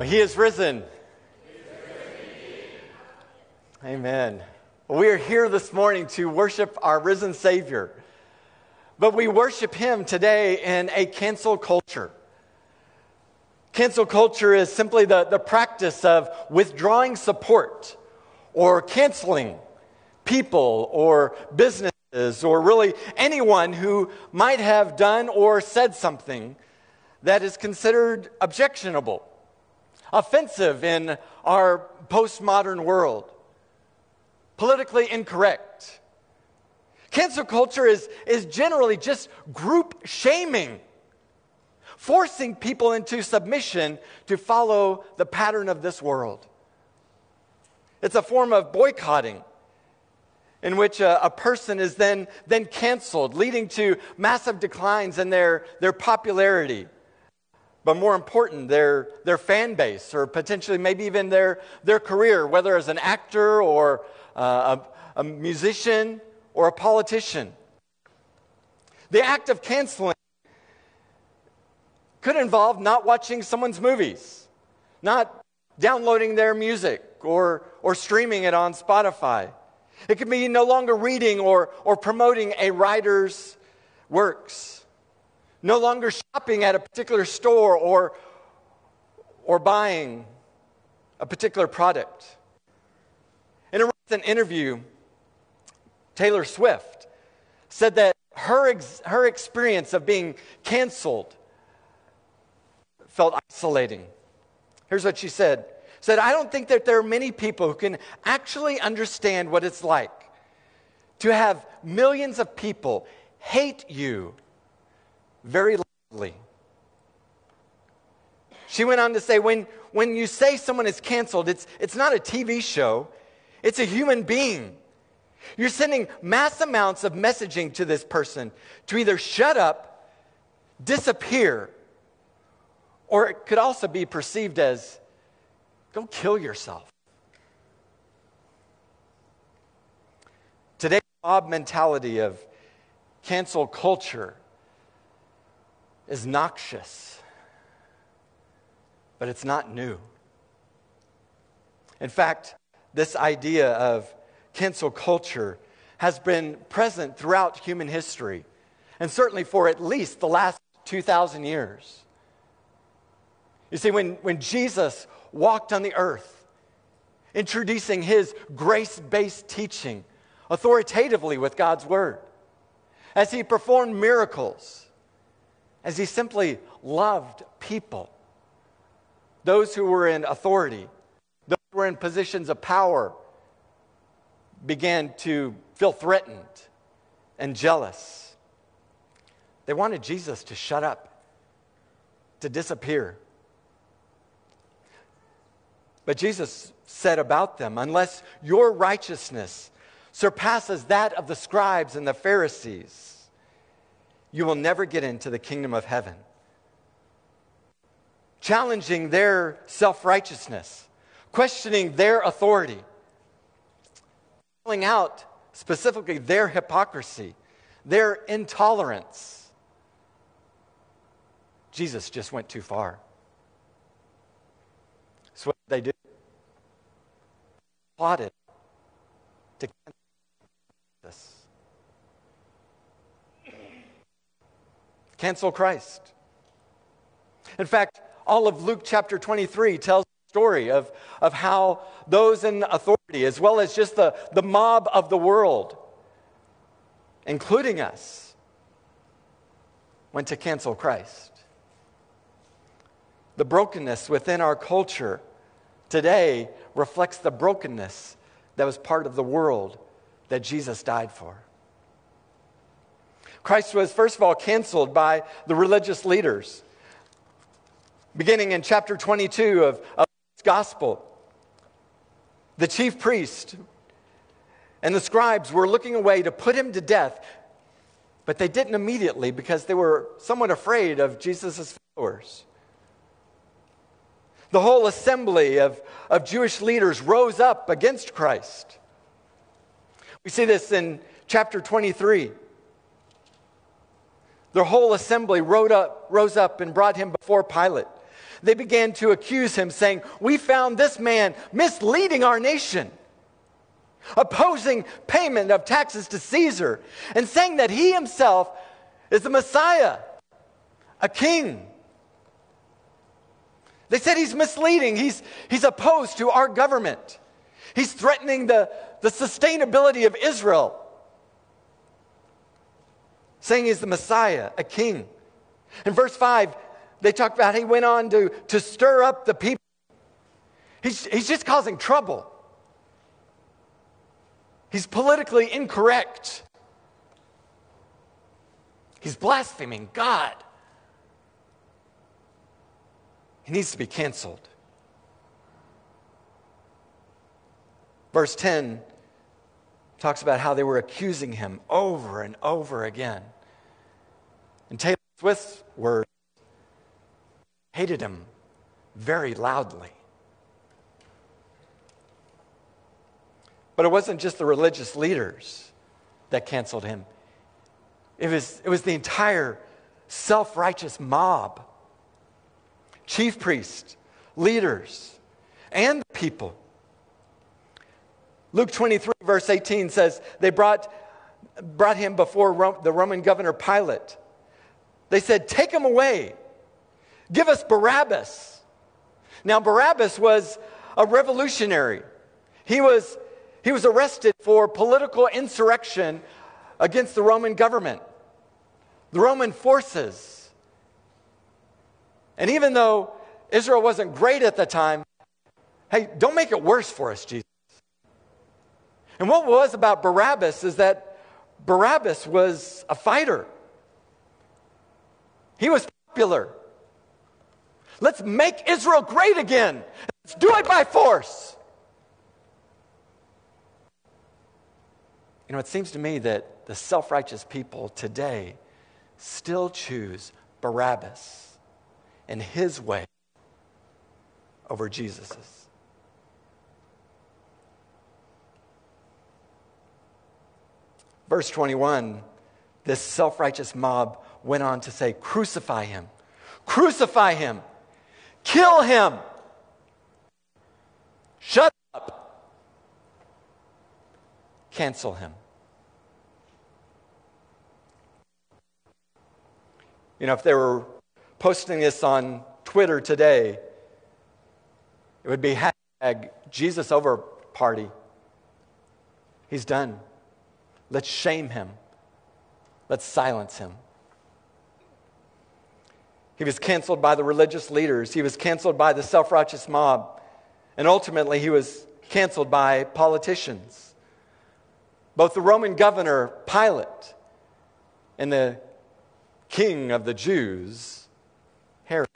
He is risen. Amen. We are here this morning to worship our risen Savior. But we worship Him today in a cancel culture. Cancel culture is simply the practice of withdrawing support or canceling people or businesses or really anyone who might have done or said something that is considered objectionable, offensive in our postmodern world, politically incorrect. Cancel culture is generally just group shaming, forcing people into submission to follow the pattern of this world. It's a form of boycotting in which a person is then canceled, leading to massive declines in their popularity. But more important, their fan base, or potentially maybe even their career, whether as an actor or a musician or a politician. The act of canceling could involve not watching someone's movies, not downloading their music or streaming it on Spotify. It could be no longer reading or promoting a writer's works. No longer shopping at a particular store or buying a particular product. In a recent interview, Taylor Swift said that her experience of being canceled felt isolating. Here's what she said. I don't think that there are many people who can actually understand what it's like to have millions of people hate you very loudly. She went on to say, when you say someone is canceled, it's not a TV show, it's a human being. You're sending mass amounts of messaging to this person to either shut up, disappear, or it could also be perceived as, go kill yourself. Today's mob mentality of cancel culture is noxious, but it's not new. In fact, this idea of cancel culture has been present throughout human history, and certainly for at least the last 2,000 years. You see, when Jesus walked on the earth, introducing His grace-based teaching authoritatively with God's Word, as He performed miracles, as He simply loved people, those who were in authority, those who were in positions of power, began to feel threatened and jealous. They wanted Jesus to shut up, to disappear. But Jesus said about them, unless your righteousness surpasses that of the scribes and the Pharisees, you will never get into the kingdom of heaven. Challenging their self-righteousness, questioning their authority, calling out specifically their hypocrisy, their intolerance. Jesus just went too far. So what did they do? Plotted to cancel this. Cancel Christ. In fact, all of Luke chapter 23 tells the story of how those in authority, as well as just the mob of the world, including us, went to cancel Christ. The brokenness within our culture today reflects the brokenness that was part of the world that Jesus died for. Christ was, first of all, canceled by the religious leaders. Beginning in chapter 22 of this gospel, the chief priest and the scribes were looking away to put Him to death, but they didn't immediately because they were somewhat afraid of Jesus' followers. The whole assembly of Jewish leaders rose up against Christ. We see this in chapter 23. The whole assembly rose up and brought Him before Pilate. they began to accuse him, saying, "We found this man misleading our nation, opposing payment of taxes to Caesar, and saying that he himself is the Messiah, a king." They said he's misleading. He's opposed to our government. He's threatening the sustainability of Israel, saying he's the Messiah, a king. In verse 5, they talk about he went on to stir up the people. He's just causing trouble. He's politically incorrect. He's blaspheming God. He needs to be canceled. Verse 10 talks about how they were accusing him over and over again. And Taylor Swift's words, hated him very loudly. But it wasn't just the religious leaders that canceled him. It was the entire self-righteous mob. Chief priests, leaders, and the people. Luke 23, verse 18 says, they brought him before the Roman governor Pilate. They said, "Take him away. Give us Barabbas." Now, Barabbas was a revolutionary. He was arrested for political insurrection against the Roman government, the Roman forces. And even though Israel wasn't great at the time, hey, don't make it worse for us, Jesus. And what was about Barabbas is that Barabbas was a fighter. He was popular. Let's make Israel great again. Let's do it by force. You know, it seems to me that the self-righteous people today still choose Barabbas and his way over Jesus's. Verse 21, this self-righteous mob went on to say, "Crucify him, crucify him, kill him, shut up, cancel him." You know, if they were posting this on Twitter today, it would be hashtag Jesus over party. He's done. Let's shame him. Let's silence him. He was canceled by the religious leaders. He was canceled by the self-righteous mob. And ultimately, he was canceled by politicians. Both the Roman governor, Pilate, and the king of the Jews, Herod.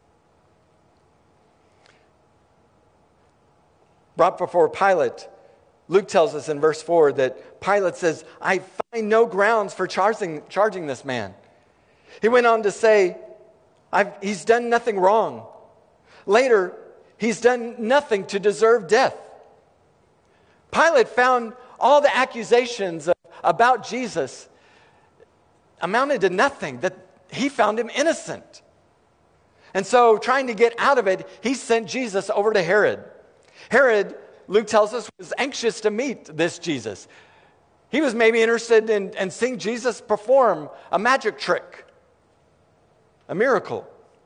Brought before Pilate, Luke tells us in verse 4 that Pilate says, "I find no grounds for charging this man." He went on to say, he's done nothing wrong. Later, he's done nothing to deserve death. Pilate found all the accusations about Jesus amounted to nothing, that he found him innocent. And so, trying to get out of it, he sent Jesus over to Herod. Herod, Luke tells us, was anxious to meet this Jesus. He was maybe interested in seeing Jesus perform a magic trick, a miracle.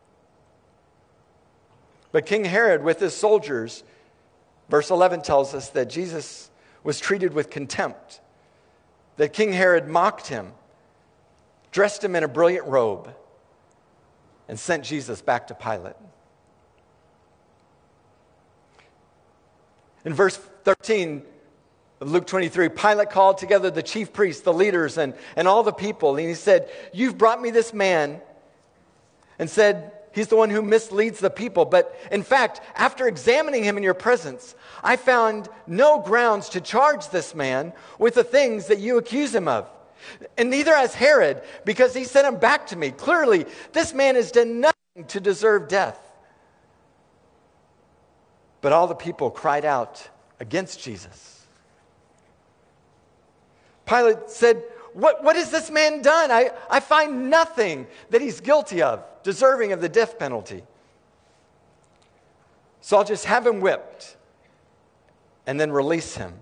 But King Herod, with his soldiers, verse 11 tells us that Jesus was treated with contempt, that King Herod mocked him, dressed him in a brilliant robe, and sent Jesus back to Pilate. In verse 13 of Luke 23, Pilate called together the chief priests, the leaders, and all the people. And he said, "You've brought me this man," and said, "He's the one who misleads the people. But in fact, after examining him in your presence, I found no grounds to charge this man with the things that you accuse him of. And neither has Herod, because he sent him back to me. Clearly, this man has done nothing to deserve death." But all the people cried out against Jesus. Pilate said, What has this man done? I find nothing that he's guilty of, deserving of the death penalty. So I'll just have him whipped and then release him.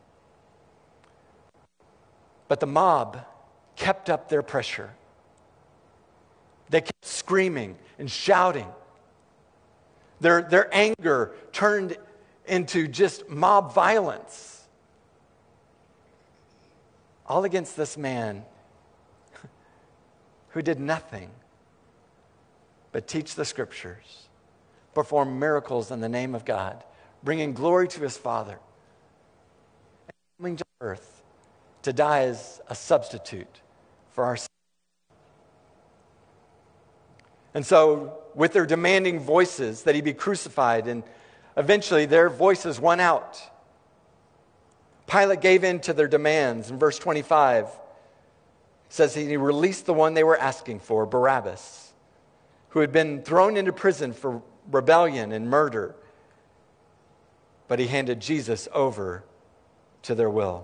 But the mob kept up their pressure. They kept screaming and shouting. Their anger turned into just mob violence. All against this man who did nothing but teach the Scriptures, perform miracles in the name of God, bringing glory to his Father, and coming to earth to die as a substitute for our sin. And so, with their demanding voices that he be crucified, and eventually their voices won out, Pilate gave in to their demands. In verse 25, it says he released the one they were asking for, Barabbas, who had been thrown into prison for rebellion and murder. But he handed Jesus over to their will.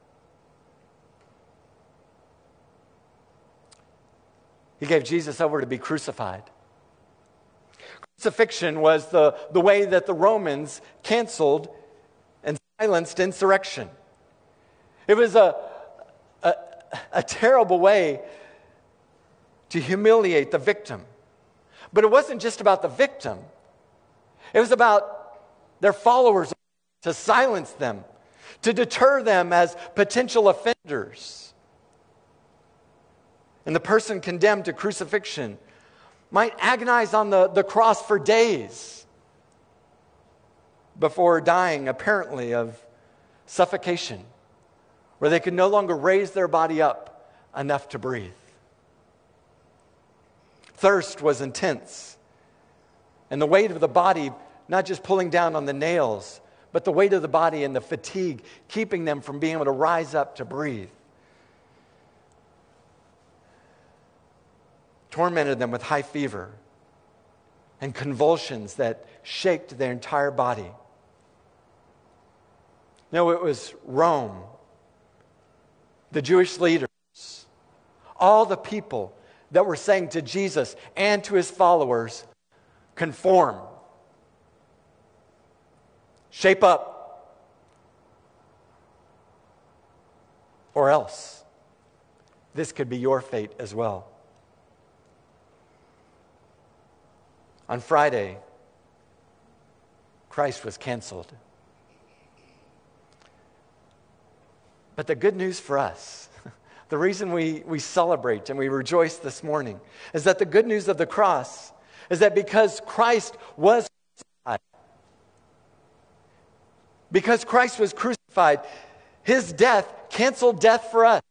He gave Jesus over to be crucified. Crucifixion was the way that the Romans canceled and silenced insurrection. It was a terrible way to humiliate the victim. But it wasn't just about the victim. It was about their followers, to silence them, to deter them as potential offenders. And the person condemned to crucifixion might agonize on the cross for days before dying, apparently, of suffocation, where they could no longer raise their body up enough to breathe. Thirst was intense, and the weight of the body, not just pulling down on the nails, but the weight of the body and the fatigue, keeping them from being able to rise up to breathe, tormented them with high fever and convulsions that shaked their entire body. No, it was Rome, the Jewish leaders, all the people that were saying to Jesus and to his followers, conform, shape up, or else this could be your fate as well. On Friday, Christ was canceled. But the good news for us, the reason we celebrate and we rejoice this morning, is that the good news of the cross is that because Christ was crucified, because Christ was crucified, his death canceled death for us.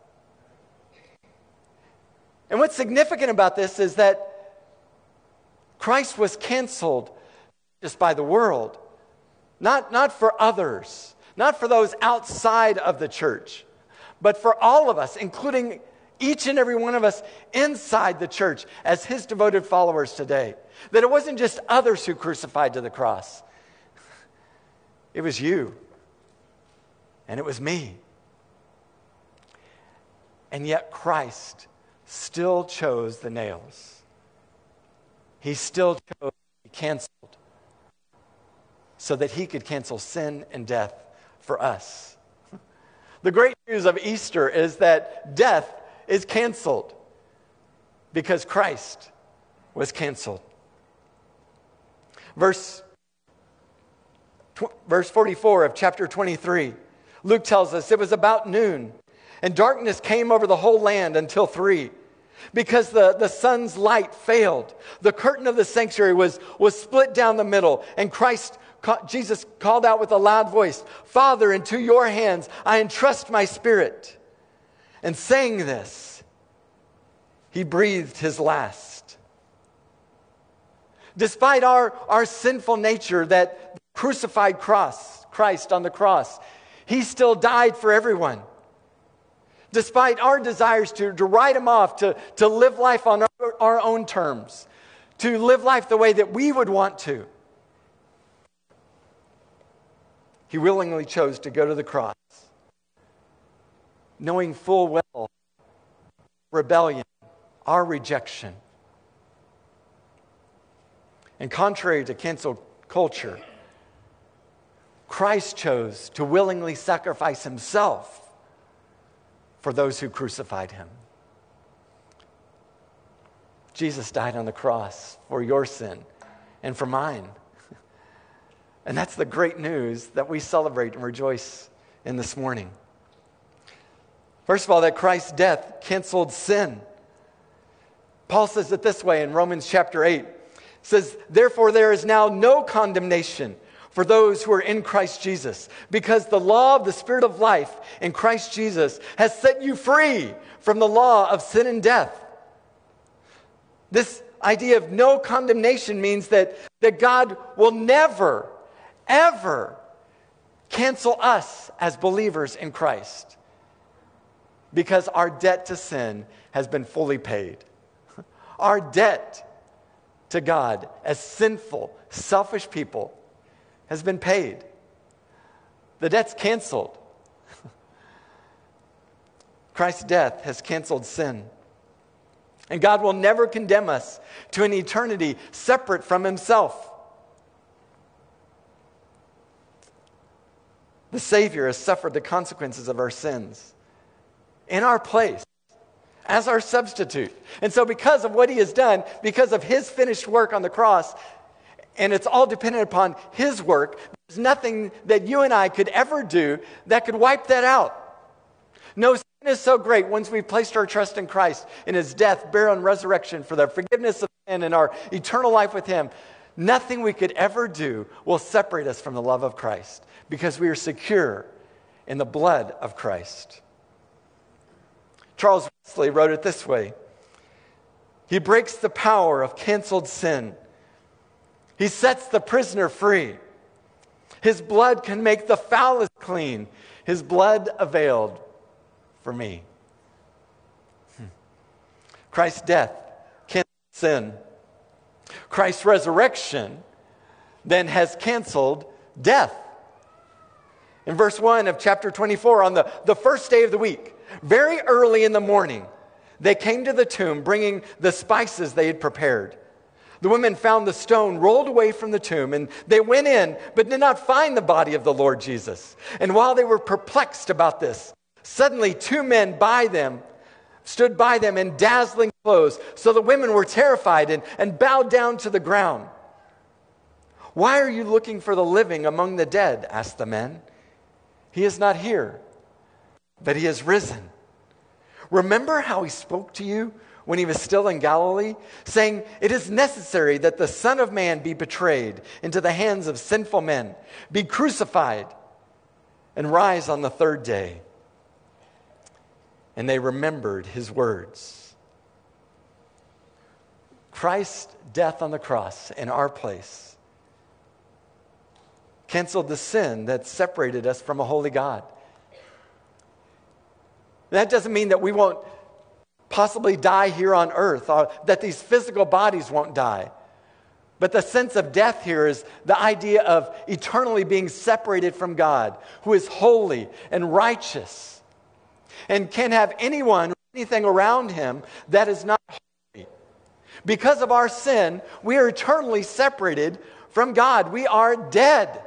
And what's significant about this is that Christ was canceled just by the world, not for others, not for those outside of the church, but for all of us, including each and every one of us inside the church as his devoted followers today. That it wasn't just others who crucified to the cross. It was you, and it was me. And yet Christ still chose the nails. He still chose to be canceled so that he could cancel sin and death for us. The great news of Easter is that death is canceled because Christ was canceled. Verse 44 of chapter 23, Luke tells us it was about noon, and darkness came over the whole land until 3. Because the sun's light failed. The curtain of the sanctuary was split down the middle. And Jesus called out with a loud voice, "Father, into your hands I entrust my spirit." And saying this, he breathed his last. Despite our sinful nature that crucified Christ on the cross, he still died for everyone. Despite our desires to write him off, to live life on our own terms, to live life the way that we would want to, he willingly chose to go to the cross, knowing full well rebellion, our rejection. And contrary to cancel culture, Christ chose to willingly sacrifice himself for those who crucified him. Jesus died on the cross for your sin and for mine. And that's the great news that we celebrate and rejoice in this morning. First of all, that Christ's death canceled sin. Paul says it this way in Romans chapter 8. It says, "Therefore there is now no condemnation for those who are in Christ Jesus, because the law of the Spirit of life in Christ Jesus has set you free from the law of sin and death." This idea of no condemnation means that God will never, ever cancel us as believers in Christ, because our debt to sin has been fully paid. Our debt to God as sinful, selfish people has been paid. The debt's canceled. Christ's death has canceled sin. And God will never condemn us to an eternity separate from himself. The Savior has suffered the consequences of our sins in our place as our substitute. And so because of what he has done, because of his finished work on the cross, and it's all dependent upon his work, there's nothing that you and I could ever do that could wipe that out. No sin is so great once we've placed our trust in Christ, in his death, burial, and resurrection for the forgiveness of sin and our eternal life with him. Nothing we could ever do will separate us from the love of Christ, because we are secure in the blood of Christ. Charles Wesley wrote it this way: "He breaks the power of canceled sin. He sets the prisoner free. His blood can make the foulest clean. His blood availed for me." Christ's death canceled sin. Christ's resurrection then has canceled death. In verse 1 of chapter 24, on the first day of the week, very early in the morning, they came to the tomb bringing the spices they had prepared. The women found the stone rolled away from the tomb, and they went in but did not find the body of the Lord Jesus. And while they were perplexed about this, suddenly two men stood by them in dazzling clothes. So the women were terrified and bowed down to the ground. "Why are you looking for the living among the dead?" asked the men. "He is not here, but he has risen. Remember how he spoke to you when he was still in Galilee, saying, 'It is necessary that the Son of Man be betrayed into the hands of sinful men, be crucified, and rise on the third day.' And they remembered his words." Christ's death on the cross in our place canceled the sin that separated us from a holy God. That doesn't mean that we won't possibly die here on earth, or that these physical bodies won't die. But the sense of death here is the idea of eternally being separated from God, who is holy and righteous, and can't have anyone or anything around him that is not holy. Because of our sin, we are eternally separated from God. We are dead.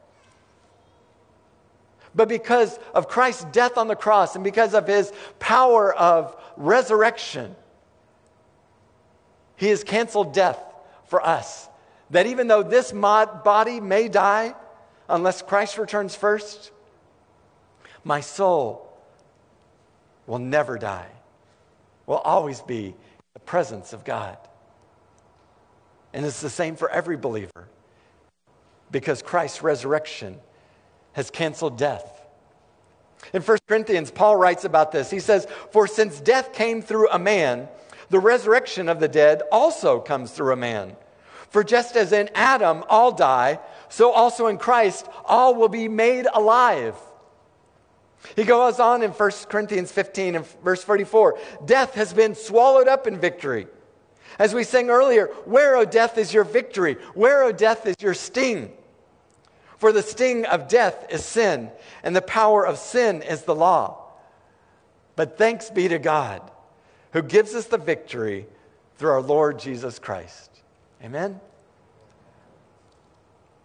But because of Christ's death on the cross and because of his power of resurrection, he has canceled death for us. That even though this body may die, unless Christ returns first, my soul will never die, will always be in the presence of God. And it's the same for every believer, because Christ's resurrection has canceled death. In 1 Corinthians, Paul writes about this. He says, "For since death came through a man, the resurrection of the dead also comes through a man. For just as in Adam all die, so also in Christ all will be made alive." He goes on in 1 Corinthians 15 and verse 44, "Death has been swallowed up in victory." As we sang earlier, "Where, O death, is your victory? Where, O death, is your sting? For the sting of death is sin, and the power of sin is the law. But thanks be to God, who gives us the victory through our Lord Jesus Christ." Amen?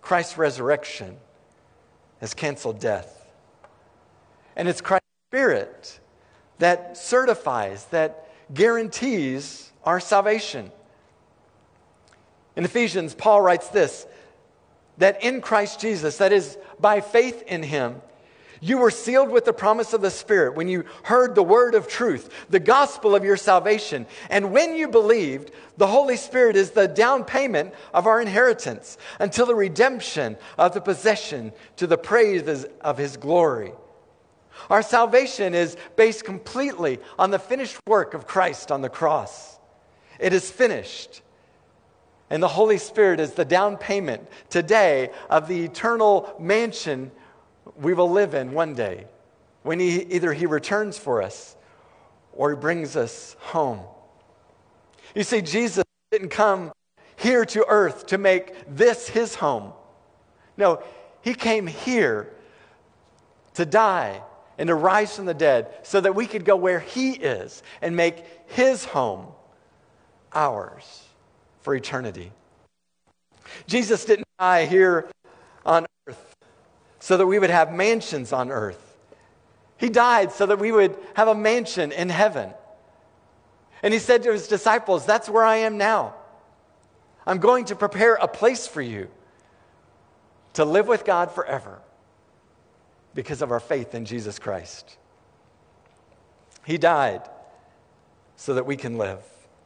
Christ's resurrection has canceled death. And it's Christ's Spirit that certifies, that guarantees our salvation. In Ephesians, Paul writes this, that in Christ Jesus, that is, by faith in Him, you were sealed with the promise of the Spirit when you heard the word of truth, the gospel of your salvation. And when you believed, the Holy Spirit is the down payment of our inheritance until the redemption of the possession to the praise of His glory. Our salvation is based completely on the finished work of Christ on the cross. It is finished. And the Holy Spirit is the down payment today of the eternal mansion we will live in one day when either He returns for us or He brings us home. You see, Jesus didn't come here to earth to make this His home. No, He came here to die and to rise from the dead so that we could go where He is and make His home ours for eternity. Jesus didn't die here on earth so that we would have mansions on earth. He died so that we would have a mansion in heaven. And He said to His disciples, that's where I am now. I'm going to prepare a place for you to live with God forever because of our faith in Jesus Christ. He died so that we can live.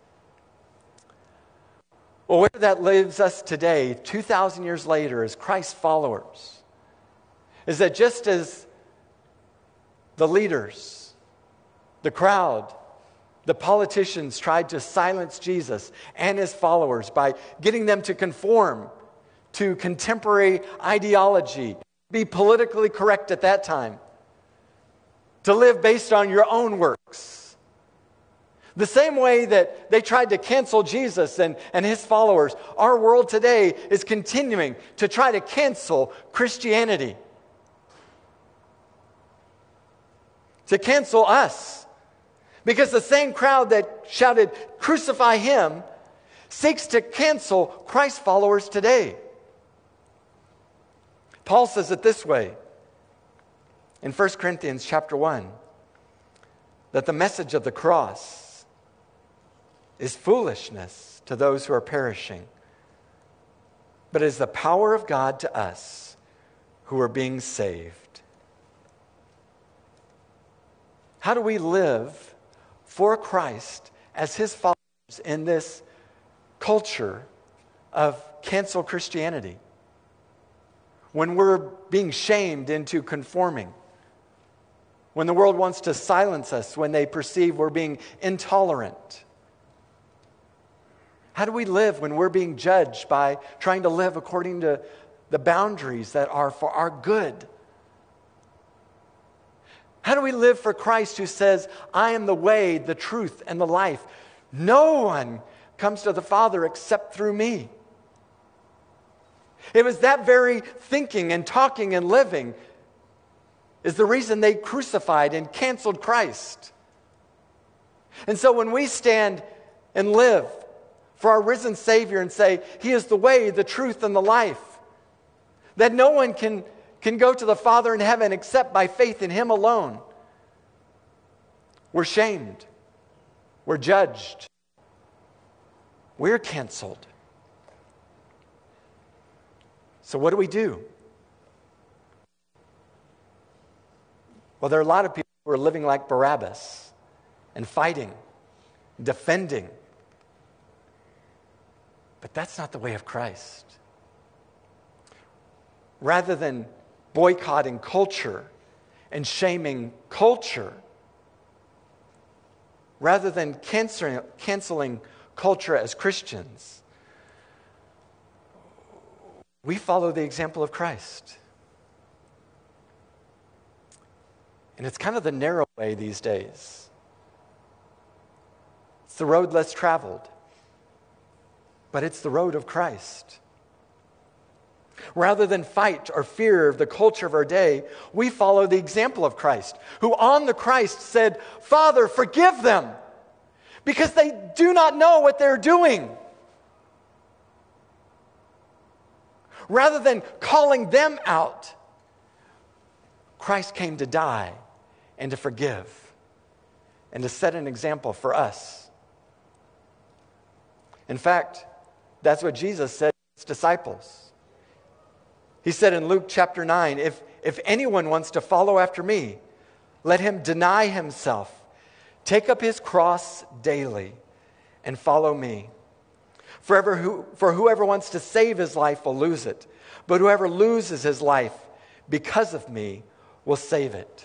Well, where that leaves us today, 2,000 years later, as Christ's followers, is that just as the leaders, the crowd, the politicians tried to silence Jesus and His followers by getting them to conform to contemporary ideology, be politically correct at that time, to live based on your own works. The same way that they tried to cancel Jesus and His followers, our world today is continuing to try to cancel Christianity. To cancel us. Because the same crowd that shouted, "Crucify Him," seeks to cancel Christ followers today. Paul says it this way in 1 Corinthians chapter 1, that the message of the cross is foolishness to those who are perishing, but is the power of God to us who are being saved. How do we live for Christ as His followers in this culture of cancel Christianity? When we're being shamed into conforming, when the world wants to silence us, when they perceive we're being intolerant. How do we live when we're being judged by trying to live according to the boundaries that are for our good? How do we live for Christ who says, "I am the way, the truth, and the life. No one comes to the Father except through me"? It was that very thinking and talking and living is the reason they crucified and canceled Christ. And so when we stand and live for our risen Savior and say, He is the way, the truth, and the life, that no one can go to the Father in heaven except by faith in Him alone, we're shamed. We're judged. We're canceled. So what do? Well, there are a lot of people who are living like Barabbas and fighting, defending. But that's not the way of Christ. Rather than boycotting culture and shaming culture, rather than canceling culture as Christians, we follow the example of Christ. And it's kind of the narrow way these days. It's the road less traveled. But it's the road of Christ. Rather than fight or fear the culture of our day, we follow the example of Christ, who on the Christ said, "Father, forgive them, because they do not know what they're doing." Rather than calling them out, Christ came to die and to forgive and to set an example for us. In fact, that's what Jesus said to his disciples. He said in Luke chapter 9, if anyone wants to follow after me, let him deny himself, take up his cross daily, and follow me. For whoever wants to save his life will lose it, but whoever loses his life because of me will save it.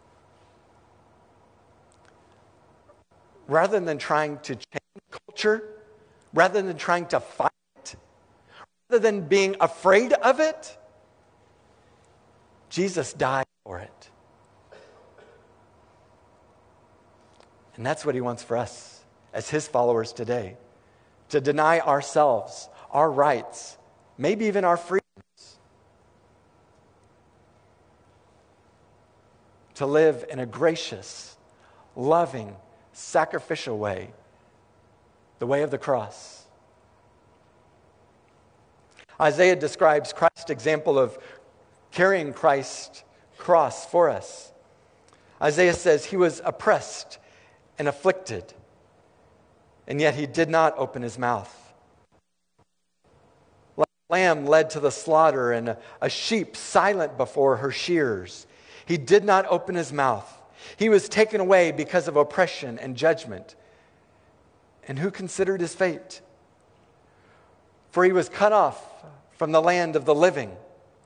Rather than trying to change culture, rather than trying to fight it, rather than being afraid of it, Jesus died for it. And that's what he wants for us as his followers today. To deny ourselves, our rights, maybe even our freedoms. To live in a gracious, loving, sacrificial way. The way of the cross. Isaiah describes Christ's example of carrying Christ's cross for us. Isaiah says he was oppressed and afflicted, and yet he did not open his mouth. Like a lamb led to the slaughter and a sheep silent before her shearers, he did not open his mouth. He was taken away because of oppression and judgment. And who considered his fate? For he was cut off from the land of the living.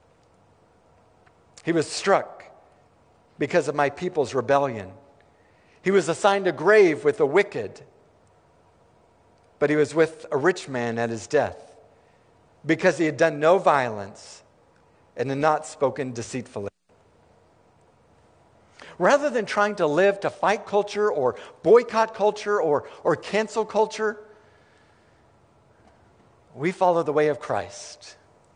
He was struck because of my people's rebellion. He was assigned a grave with the wicked, but he was with a rich man at his death, because he had done no violence and had not spoken deceitfully. Rather than trying to live to fight culture or boycott culture or cancel culture, we follow the way of Christ.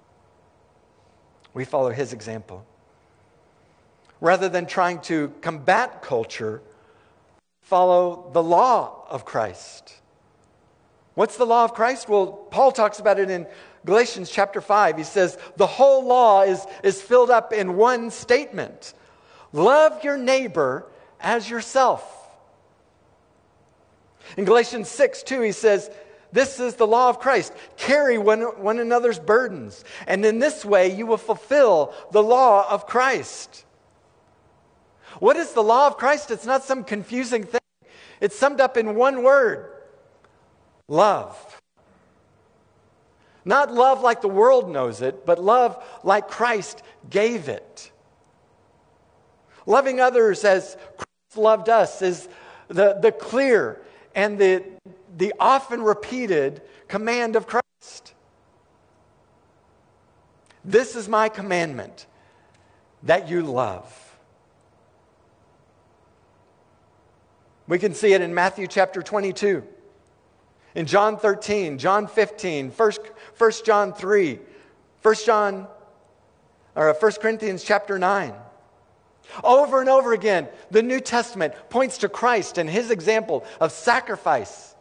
We follow his example. Rather than trying to combat culture, follow the law of Christ. What's the law of Christ? Well, Paul talks about it in Galatians chapter 5. He says, the whole law is filled up in one statement. Love your neighbor as yourself. In Galatians 6:2, he says, this is the law of Christ. Carry one another's burdens. And in this way, you will fulfill the law of Christ. What is the law of Christ? It's not some confusing thing. It's summed up in one word. Love. Not love like the world knows it, but love like Christ gave it. Loving others as Christ loved us is the clear and the often repeated command of Christ. This is my commandment, that you love. We can see it in Matthew chapter 22, in John 13, John 15, 1 John 3, 1 Corinthians chapter 9. Over and over again, the New Testament points to Christ and his example of sacrifice.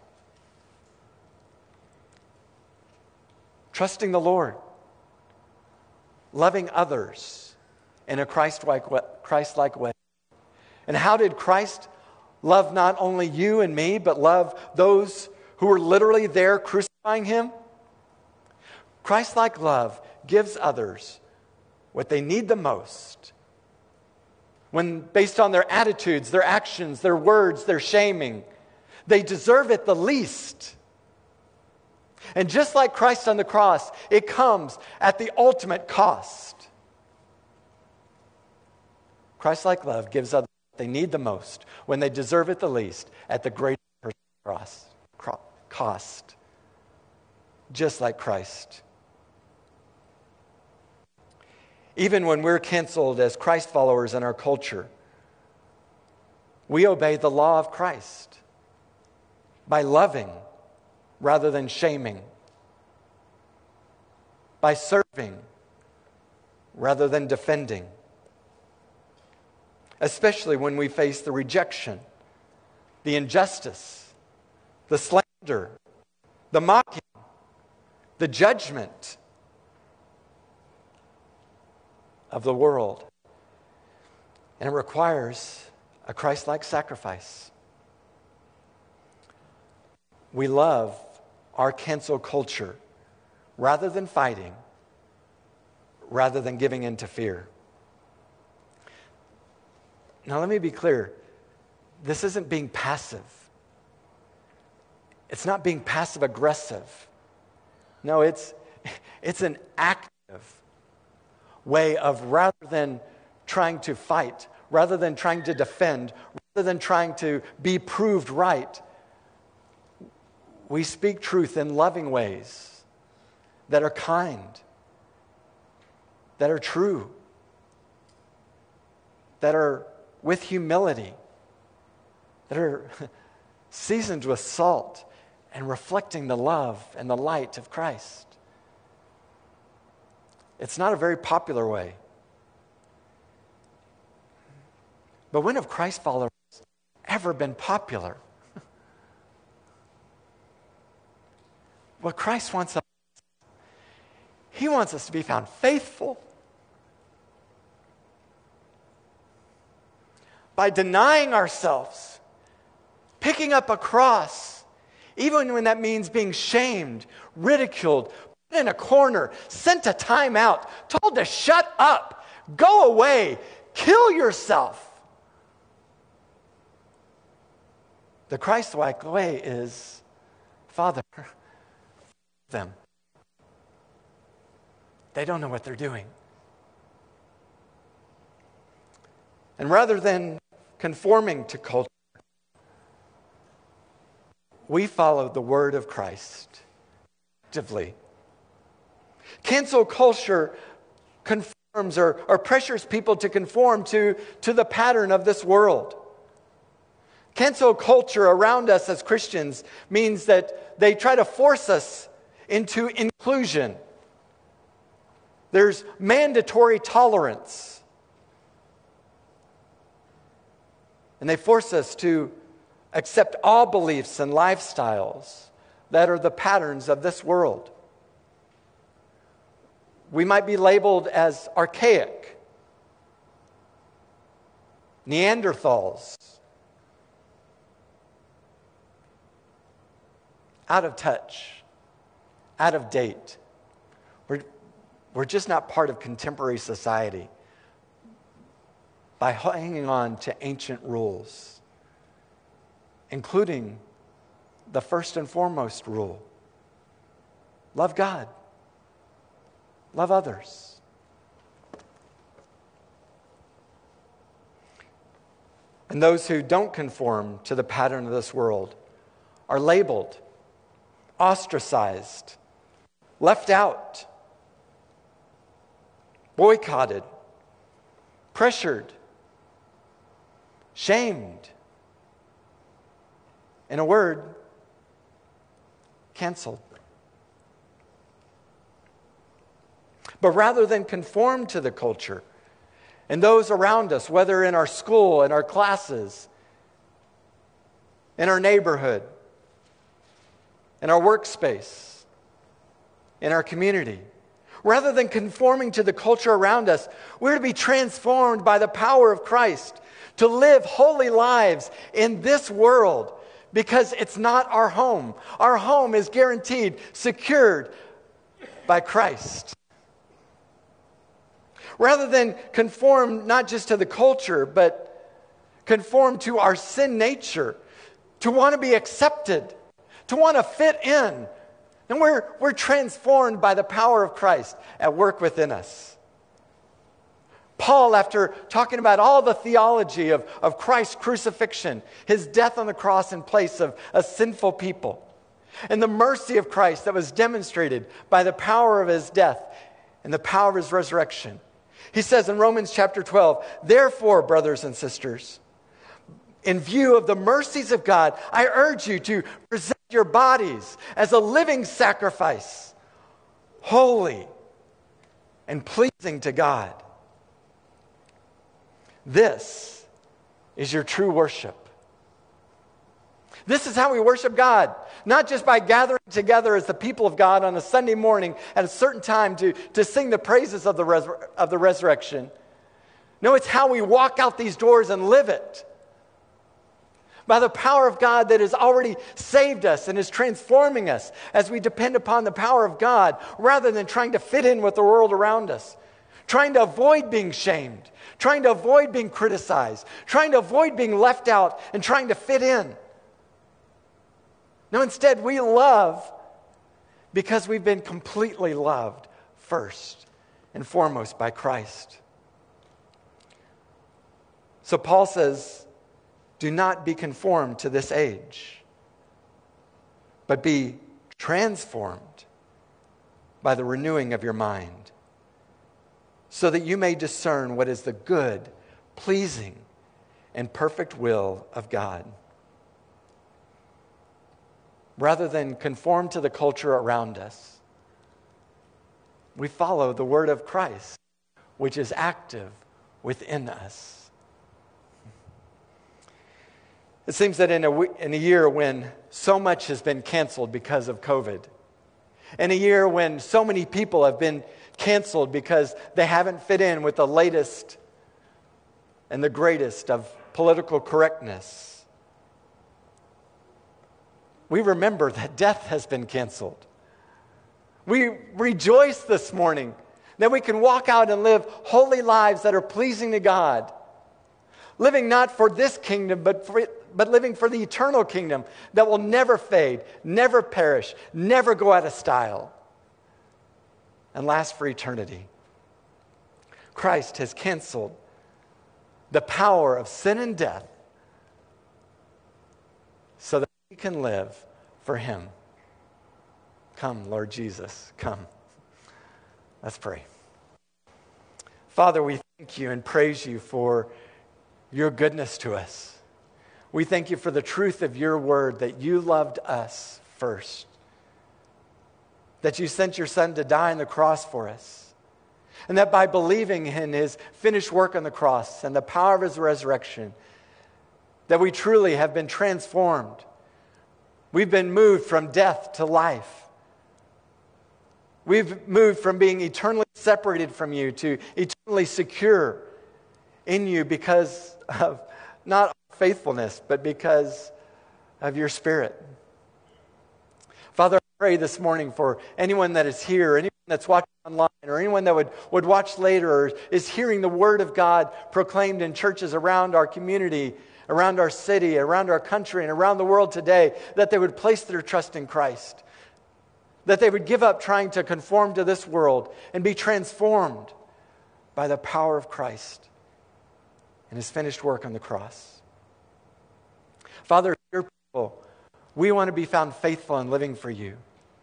Trusting the Lord. Loving others in a Christ-like way. And how did Christ love not only you and me, but love those who were literally there crucifying him? Christ-like love gives others what they need the most. When based on their attitudes, their actions, their words, their shaming, they deserve it the least. And just like Christ on the cross, it comes at the ultimate cost. Christ-like love gives others what they need the most when they deserve it the least at the greatest cost. Just like Christ. Even when we're canceled as Christ followers in our culture, we obey the law of Christ by loving rather than shaming, by serving rather than defending, especially when we face the rejection, the injustice, the slander, the mocking, the judgment. of the world. And it requires a Christ-like sacrifice. We love our cancel culture rather than fighting, rather than giving in to fear. Now, let me be clear. This isn't being passive. It's not being passive aggressive. No, it's an active way of, rather than trying to fight, rather than trying to defend, rather than trying to be proved right, we speak truth in loving ways that are kind, that are true, that are with humility, that are seasoned with salt and reflecting the love and the light of Christ. It's not a very popular way. But when have Christ followers ever been popular? What Christ wants us, He wants us to be found faithful. By denying ourselves, picking up a cross, even when that means being shamed, ridiculed, put in a corner, sent to time out, told to shut up, go away, kill yourself. The Christ-like way is, Father, them. They don't know what they're doing. And rather than conforming to culture, we follow the word of Christ actively. Cancel culture conforms or pressures people to conform to the pattern of this world. Cancel culture around us as Christians means that they try to force us into inclusion. There's mandatory tolerance. And they force us to accept all beliefs and lifestyles that are the patterns of this world. We might be labeled as archaic, Neanderthals, out of touch, out of date. We're just not part of contemporary society by hanging on to ancient rules, including the first and foremost rule: love God, love others. And those who don't conform to the pattern of this world are labeled, ostracized, left out, boycotted, pressured, shamed. In a word, canceled. But rather than conform to the culture and those around us, whether in our school, in our classes, in our neighborhood, in our workspace, in our community, rather than conforming to the culture around us, we're to be transformed by the power of Christ to live holy lives in this world, because it's not our home. Our home is guaranteed, secured by Christ. Rather than conform not just to the culture, but conform to our sin nature, to want to be accepted, to want to fit in. And we're transformed by the power of Christ at work within us. Paul, after talking about all the theology of Christ's crucifixion, his death on the cross in place of a sinful people, and the mercy of Christ that was demonstrated by the power of his death and the power of his resurrection, he says in Romans chapter 12, "Therefore, brothers and sisters, in view of the mercies of God, I urge you to present your bodies as a living sacrifice, holy and pleasing to God. This is your true worship." This is how we worship God, not just by gathering together as the people of God on a Sunday morning at a certain time to sing the praises of the resurrection. No, it's how we walk out these doors and live it. By the power of God that has already saved us and is transforming us as we depend upon the power of God rather than trying to fit in with the world around us, trying to avoid being shamed, trying to avoid being criticized, trying to avoid being left out and trying to fit in. No, instead, we love because we've been completely loved first and foremost by Christ. So Paul says, do not be conformed to this age, but be transformed by the renewing of your mind, so that you may discern what is the good, pleasing, and perfect will of God. Rather than conform to the culture around us, we follow the word of Christ, which is active within us. It seems that in a year when so much has been canceled because of COVID, in a year when so many people have been canceled because they haven't fit in with the latest and the greatest of political correctness, we remember that death has been canceled. We rejoice this morning that we can walk out and live holy lives that are pleasing to God, living not for this kingdom, but living for the eternal kingdom that will never fade, never perish, never go out of style, and last for eternity. Christ has canceled the power of sin and death so that we can live for Him. Come, Lord Jesus, come. Let's pray. Father, we thank you and praise you for your goodness to us. We thank you for the truth of your word, that you loved us first, that you sent your Son to die on the cross for us, and that by believing in his finished work on the cross and the power of his resurrection, that we truly have been transformed. We've been moved from death to life. We've moved from being eternally separated from you to eternally secure in you because of not our faithfulness, but because of your Spirit. Father, I pray this morning for anyone that is here, anyone that's watching online, or anyone that would watch later, or is hearing the Word of God proclaimed in churches around our community, around our city, around our country, and around the world today, that they would place their trust in Christ. That they would give up trying to conform to this world and be transformed by the power of Christ and his finished work on the cross. Father, your people, we want to be found faithful in living for you.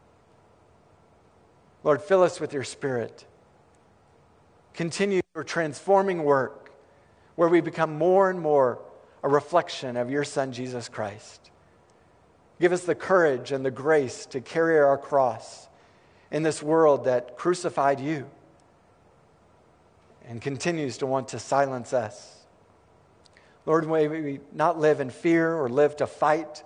Lord, fill us with your Spirit. Continue your transforming work where we become more and more a reflection of your Son, Jesus Christ. Give us the courage and the grace to carry our cross in this world that crucified you and continues to want to silence us. Lord, may we not live in fear or live to fight,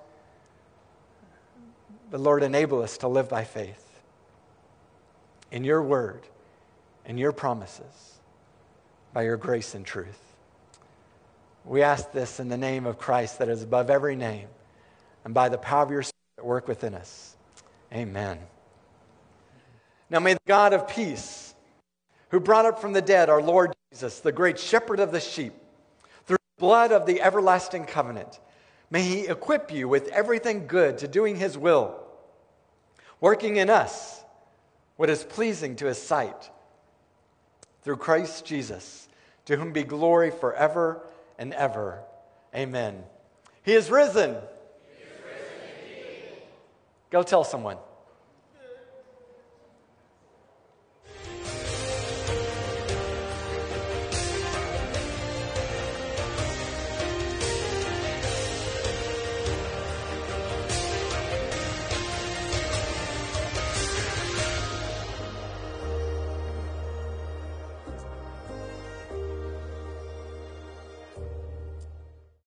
but Lord, enable us to live by faith in your word and your promises by your grace and truth. We ask this in the name of Christ that is above every name, and by the power of your Spirit that work within us. Amen. Now may the God of peace, who brought up from the dead our Lord Jesus, the great shepherd of the sheep, through the blood of the everlasting covenant, may he equip you with everything good to doing his will, working in us what is pleasing to his sight, through Christ Jesus, to whom be glory forever and ever. Amen. He is risen. Go tell someone.